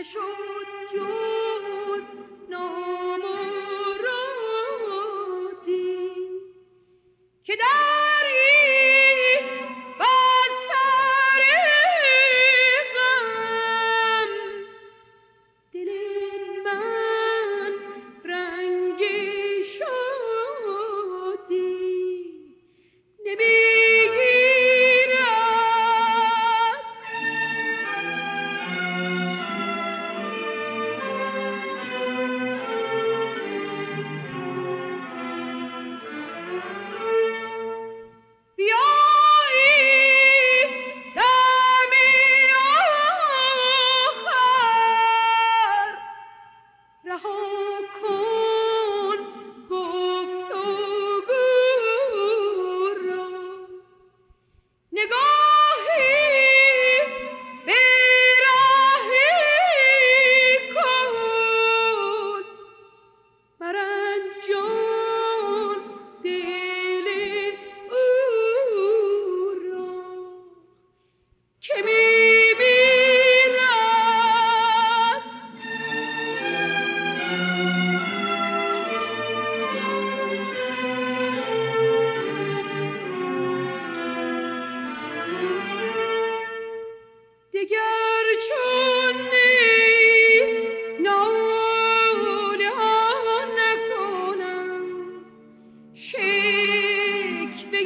نشد جز نامرادی که در این بستر غم دل من رنگ شادی نمیگیرد. بیایید دم آخر رها کن گفت و گو را، نگاهی به راهی کن مرنجان دل او را که میمیرد. دگر چون نی ناله نکنم، شکوه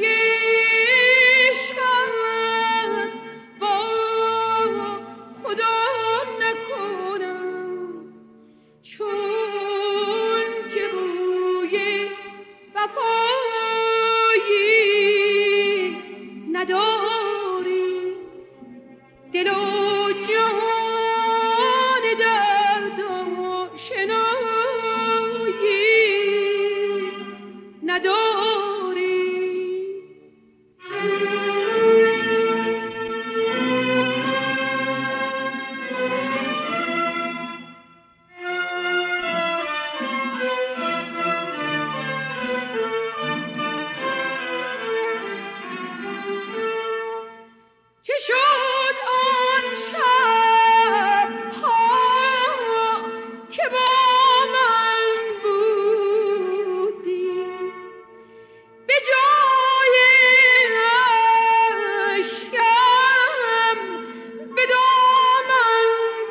عشقت با خدا نکنم، چون که بوی وفایی نداری، دل و جان درد آشنایی نداری. چه شد آن شب‌ها که با من بودی، به جای اشکم به دامن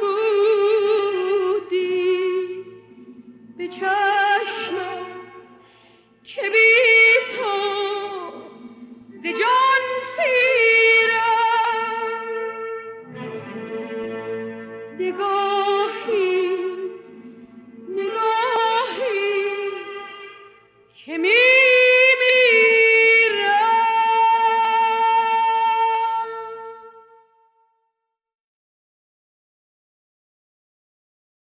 بودی، به چشمت که بی تو ز جان سیرم، نگاهی که می